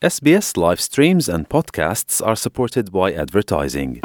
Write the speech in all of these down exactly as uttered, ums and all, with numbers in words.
S B S live streams and podcasts are supported by advertising.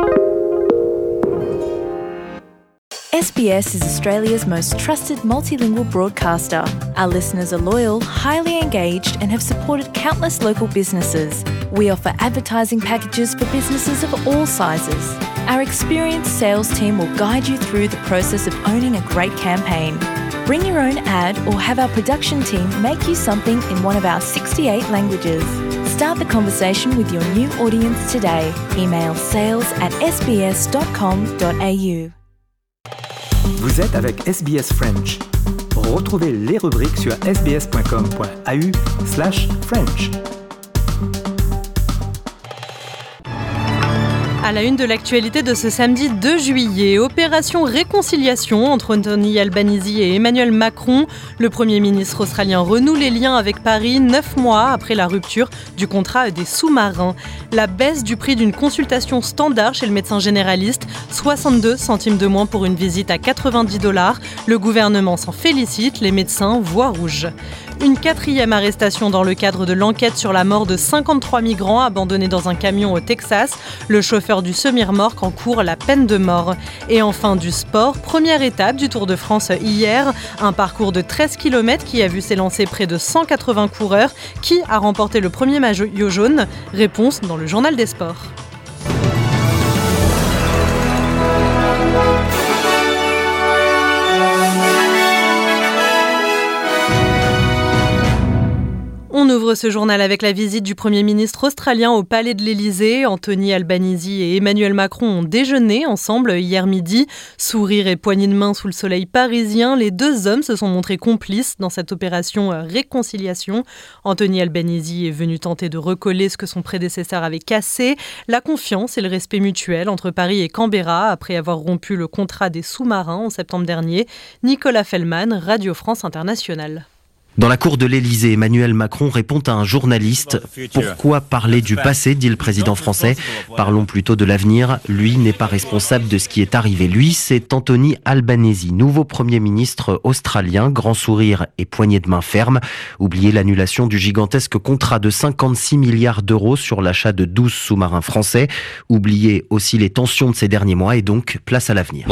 S B S is Australia's most trusted multilingual broadcaster. Our listeners are loyal, highly engaged, and have supported countless local businesses. We offer advertising packages for businesses of all sizes. Our experienced sales team will guide you through the process of owning a great campaign. Bring your own ad or have our production team make you something in one of our sixty-eight languages. Start the conversation with your new audience today. Email sales at s b s dot com dot a u. Vous êtes avec S B S French. Retrouvez les rubriques sur s b s dot com dot a u slash French. À la une de l'actualité de ce samedi deux juillet, opération réconciliation entre Anthony Albanese et Emmanuel Macron. Le Premier ministre australien renoue les liens avec Paris neuf mois après la rupture du contrat des sous-marins. La baisse du prix d'une consultation standard chez le médecin généraliste, soixante-deux centimes de moins pour une visite à quatre-vingt-dix dollars. Le gouvernement s'en félicite, les médecins voient rouge. Une quatrième arrestation dans le cadre de l'enquête sur la mort de cinquante-trois migrants abandonnés dans un camion au Texas. Le chauffeur du semi-remorque encourt la peine de mort. Et enfin du sport, première étape du Tour de France hier. Un parcours de treize kilomètres qui a vu s'élancer près de cent quatre-vingts coureurs. Qui a remporté le premier maillot jaune ? Réponse dans le journal des sports. On ouvre ce journal avec la visite du Premier ministre australien au Palais de l'Élysée. Anthony Albanese et Emmanuel Macron ont déjeuné ensemble hier midi. Sourire et poignée de main sous le soleil parisien, les deux hommes se sont montrés complices dans cette opération réconciliation. Anthony Albanese est venu tenter de recoller ce que son prédécesseur avait cassé. La confiance et le respect mutuel entre Paris et Canberra après avoir rompu le contrat des sous-marins en septembre dernier. Nicolas Fellman, Radio France Internationale. Dans la cour de l'Élysée, Emmanuel Macron répond à un journaliste. Pourquoi parler du passé, dit le président français. Parlons plutôt de l'avenir. Lui n'est pas responsable de ce qui est arrivé. Lui, c'est Anthony Albanese, nouveau Premier ministre australien, grand sourire et poignée de main ferme. Oubliez l'annulation du gigantesque contrat de cinquante-six milliards d'euros sur l'achat de douze sous-marins français. Oubliez aussi les tensions de ces derniers mois et donc place à l'avenir.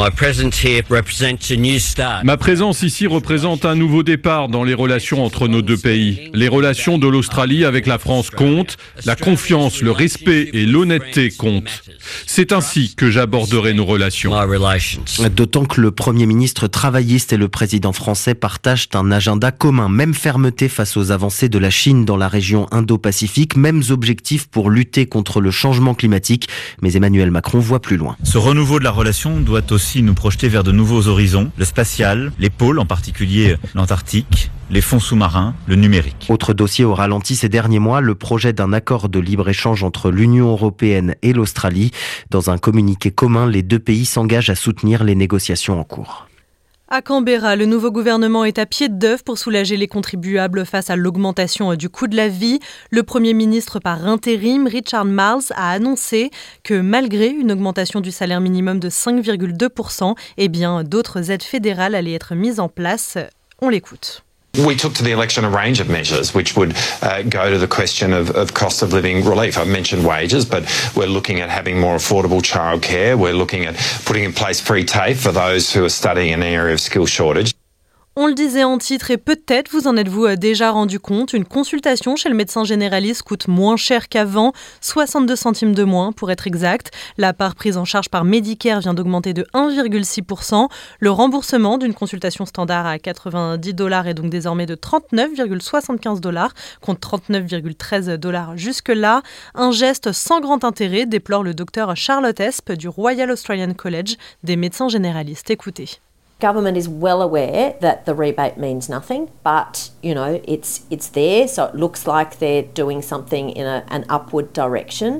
Ma présence ici représente un nouveau départ dans les relations entre nos deux pays. Les relations de l'Australie avec la France comptent, la confiance, le respect et l'honnêteté comptent. C'est ainsi que j'aborderai nos relations. D'autant que le Premier ministre travailliste et le président français partagent un agenda commun. Même fermeté face aux avancées de la Chine dans la région Indo-Pacifique, mêmes objectifs pour lutter contre le changement climatique. Mais Emmanuel Macron voit plus loin. Ce renouveau de la relation doit aussi nous projeter vers de nouveaux horizons, le spatial, les pôles, en particulier l'Antarctique, les fonds sous-marins, le numérique. Autre dossier au ralenti ces derniers mois, le projet d'un accord de libre-échange entre l'Union européenne et l'Australie. Dans un communiqué commun, les deux pays s'engagent à soutenir les négociations en cours. À Canberra, le nouveau gouvernement est à pied d'œuvre pour soulager les contribuables face à l'augmentation du coût de la vie. Le Premier ministre par intérim, Richard Marles, a annoncé que malgré une augmentation du salaire minimum de cinq virgule deux pour cent, eh bien, d'autres aides fédérales allaient être mises en place. On l'écoute. We took to the election a range of measures which would uh, go to the question of, of cost of living relief. I've mentioned wages, but we're looking at having more affordable childcare. We're looking at putting in place free TAFE for those who are studying in an area of skill shortage. On le disait en titre et peut-être vous en êtes-vous déjà rendu compte, une consultation chez le médecin généraliste coûte moins cher qu'avant, soixante-deux centimes de moins pour être exact. La part prise en charge par Medicare vient d'augmenter de un virgule six pour cent. Le remboursement d'une consultation standard à quatre-vingt-dix dollars est donc désormais de trente-neuf virgule soixante-quinze dollars contre trente-neuf virgule treize dollars jusque-là. Un geste sans grand intérêt, déplore le docteur Charlotte Esp du Royal Australian College des médecins généralistes. Écoutez. Government is well aware that the rebate means nothing, but, you know, it's it's there, so it looks like they're doing something in a, an upward direction.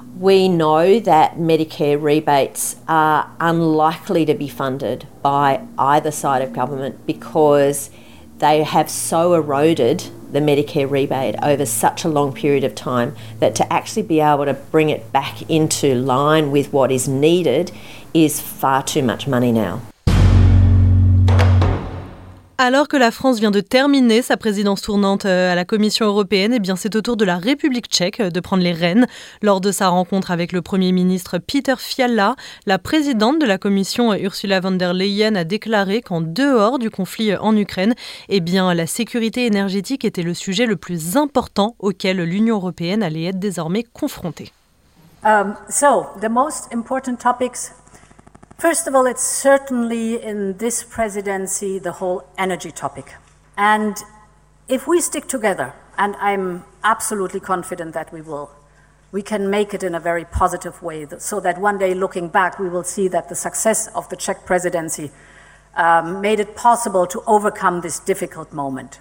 We know that Medicare rebates are unlikely to be funded by either side of government because they have so eroded the Medicare rebate over such a long period of time that to actually be able to bring it back into line with what is needed is far too much money now. Alors que la France vient de terminer sa présidence tournante à la Commission européenne, eh bien c'est au tour de la République tchèque de prendre les rênes. Lors de sa rencontre avec le Premier ministre Peter Fiala, la présidente de la Commission Ursula von der Leyen a déclaré qu'en dehors du conflit en Ukraine, eh bien la sécurité énergétique était le sujet le plus important auquel l'Union européenne allait être désormais confrontée. Um, so, the most important topics. First of all, it's certainly in this presidency the whole energy topic. And if we stick together, and I'm absolutely confident that we will, we can make it in a very positive way so that one day looking back we will see that the success of the Czech presidency um, made it possible to overcome this difficult moment.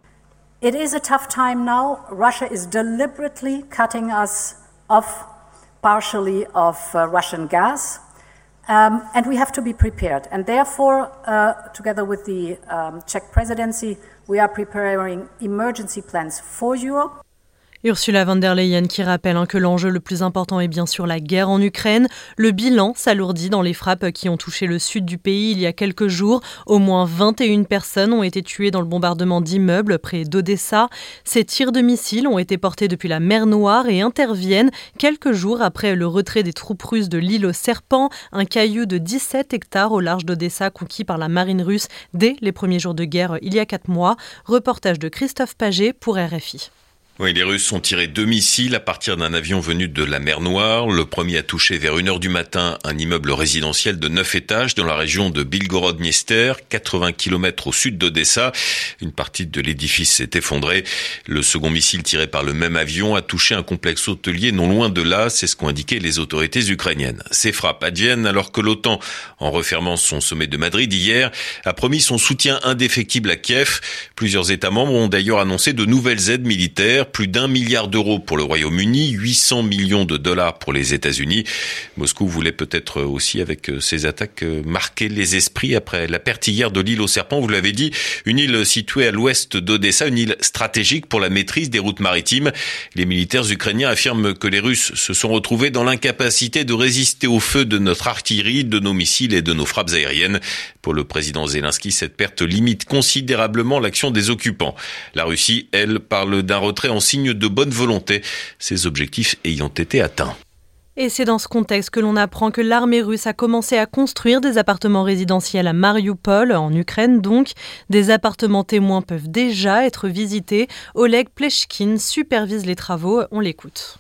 It is a tough time now. Russia is deliberately cutting us off partially of uh, Russian gas. Um, and we have to be prepared. And therefore, uh, together with the um, Czech presidency, we are preparing emergency plans for Europe. Ursula von der Leyen qui rappelle hein, que l'enjeu le plus important est bien sûr la guerre en Ukraine. Le bilan s'alourdit dans les frappes qui ont touché le sud du pays il y a quelques jours. Au moins vingt et une personnes ont été tuées dans le bombardement d'immeubles près d'Odessa. Ces tirs de missiles ont été portés depuis la mer Noire et interviennent quelques jours après le retrait des troupes russes de l'île aux Serpents, un caillou de dix-sept hectares au large d'Odessa conquis par la marine russe dès les premiers jours de guerre il y a quatre mois. Reportage de Christophe Paget pour R F I. Oui, les Russes ont tiré deux missiles à partir d'un avion venu de la mer Noire. Le premier a touché vers une heure du matin un immeuble résidentiel de neuf étages dans la région de Bilgorod-Dniester, quatre-vingts kilomètres au sud d'Odessa. Une partie de l'édifice s'est effondrée. Le second missile tiré par le même avion a touché un complexe hôtelier non loin de là, c'est ce qu'ont indiqué les autorités ukrainiennes. Ces frappes adviennent alors que l'OTAN, en refermant son sommet de Madrid hier, a promis son soutien indéfectible à Kiev. Plusieurs États membres ont d'ailleurs annoncé de nouvelles aides militaires. Plus d'un milliard d'euros pour le Royaume-Uni, huit cents millions de dollars pour les États-Unis. Moscou voulait peut-être aussi, avec ces attaques, marquer les esprits après la perte hier de l'île aux Serpents. Vous l'avez dit, une île située à l'ouest d'Odessa, une île stratégique pour la maîtrise des routes maritimes. Les militaires ukrainiens affirment que les Russes se sont retrouvés dans l'incapacité de résister au feu de notre artillerie, de nos missiles et de nos frappes aériennes. Pour le président Zelensky, cette perte limite considérablement l'action des occupants. La Russie, elle, parle d'un retrait en signe de bonne volonté, ces objectifs ayant été atteints. Et c'est dans ce contexte que l'on apprend que l'armée russe a commencé à construire des appartements résidentiels à Mariupol, en Ukraine donc. Des appartements témoins peuvent déjà être visités. Oleg Pleshkin supervise les travaux, on l'écoute.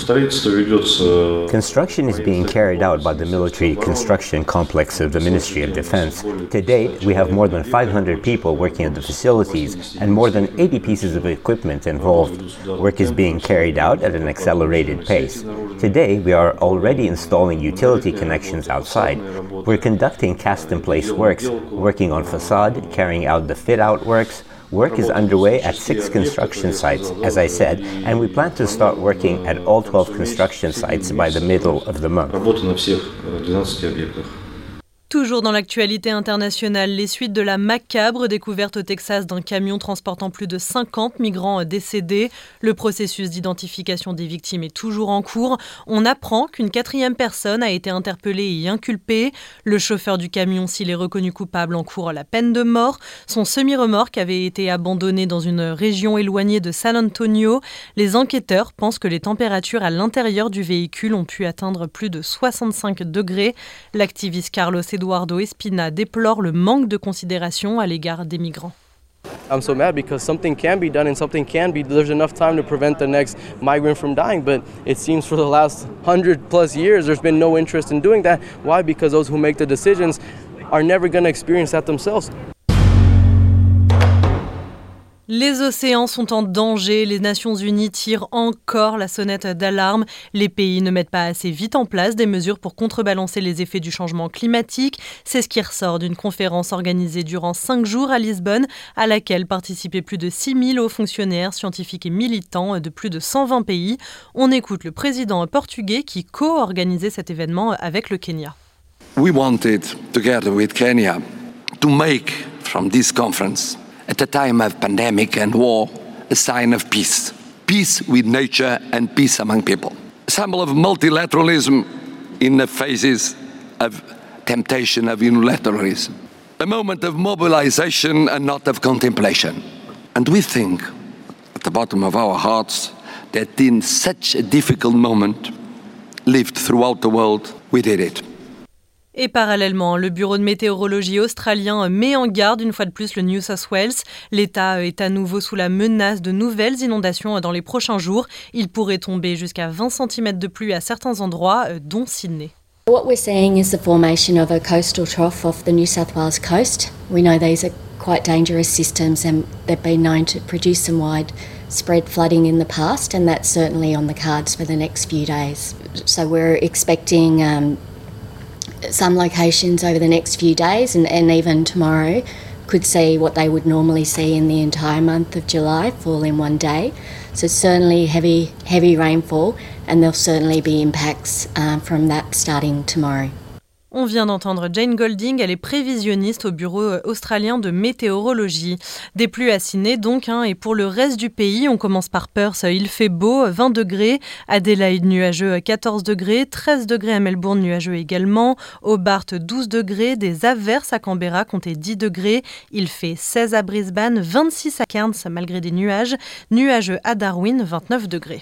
Construction is being carried out by the military construction complex of the Ministry of Defense. To date, we have more than five hundred people working at the facilities and more than eighty pieces of equipment involved. Work is being carried out at an accelerated pace. Today, we are already installing utility connections outside. We're conducting cast-in-place works, working on facade, carrying out the fit-out works. Work is underway at six construction sites, as I said, and we plan to start working at all twelve construction sites by the middle of the month. Toujours dans l'actualité internationale, les suites de la macabre découverte au Texas d'un camion transportant plus de cinquante migrants décédés. Le processus d'identification des victimes est toujours en cours. On apprend qu'une quatrième personne a été interpellée et inculpée. Le chauffeur du camion, s'il est reconnu coupable, encourt la peine de mort. Son semi-remorque avait été abandonné dans une région éloignée de San Antonio. Les enquêteurs pensent que les températures à l'intérieur du véhicule ont pu atteindre plus de soixante-cinq degrés. L'activiste Carlos Eduardo Espina déplore le manque de considération à l'égard des migrants. I'm so mad because something can be done and something can be, there's enough time to prevent the next migrant from dying, but it seems for the last hundred plus years there's been no interest in doing that. Why? Because those who make the decisions are never going to experience that themselves. Les océans sont en danger, les Nations Unies tirent encore la sonnette d'alarme. Les pays ne mettent pas assez vite en place des mesures pour contrebalancer les effets du changement climatique. C'est ce qui ressort d'une conférence organisée durant cinq jours à Lisbonne, à laquelle participaient plus de six mille hauts fonctionnaires, scientifiques et militants de plus de cent vingt pays. On écoute le président portugais qui co-organisait cet événement avec le Kenya. We wanted, together with Kenya, to make from this conference, at a time of pandemic and war, a sign of peace. Peace with nature and peace among people. A symbol of multilateralism in the phases of temptation of unilateralism. a moment of mobilization and not of contemplation. And we think, at the bottom of our hearts, that in such a difficult moment, lived throughout the world, we did it. Et parallèlement, le bureau de météorologie australien met en garde une fois de plus le New South Wales. L'État est à nouveau sous la menace de nouvelles inondations dans les prochains jours. Il pourrait tomber jusqu'à vingt centimètres de pluie à certains endroits, dont Sydney. What we're seeing is the formation of a coastal trough off the New South Wales coast. We know these are quite dangerous systems and they've been known to produce some widespread flooding in the past, and that's certainly on the cards for the next few days. So we're expecting um, some locations over the next few days and, and even tomorrow could see what they would normally see in the entire month of July fall in one day. So certainly heavy, heavy rainfall, and there'll certainly be impacts uh, from that starting tomorrow. On vient d'entendre Jane Golding, elle est prévisionniste au bureau australien de météorologie. Des pluies à Sydney donc, hein, et pour le reste du pays, on commence par Perth, il fait beau, vingt degrés, Adélaïde nuageux, quatorze degrés, treize degrés à Melbourne nuageux également, Hobart douze degrés, des averses à Canberra comptez dix degrés, il fait seize à Brisbane, vingt-six à Cairns malgré des nuages, nuageux à Darwin, vingt-neuf degrés.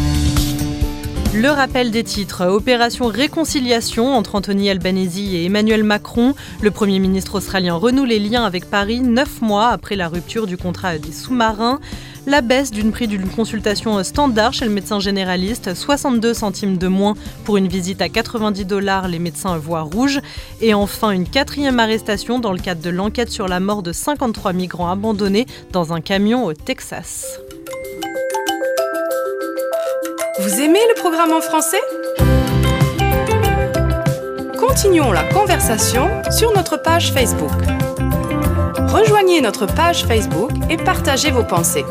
Le rappel des titres. Opération réconciliation entre Anthony Albanese et Emmanuel Macron. Le Premier ministre australien renoue les liens avec Paris neuf mois après la rupture du contrat des sous-marins. La baisse d'une prix d'une consultation standard chez le médecin généraliste, soixante-deux centimes de moins pour une visite à quatre-vingt-dix dollars, les médecins voient rouge. Et enfin, une quatrième arrestation dans le cadre de l'enquête sur la mort de cinquante-trois migrants abandonnés dans un camion au Texas. Vous aimez le programme en français ? Continuons la conversation sur notre page Facebook. Rejoignez notre page Facebook et partagez vos pensées.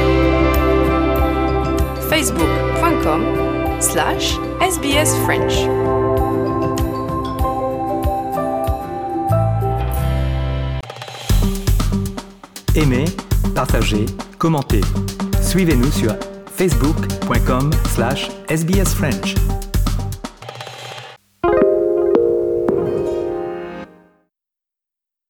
facebook.com slash sbsfrench. Aimez, partagez, commentez. Suivez-nous sur facebook.com slash sbsfrench.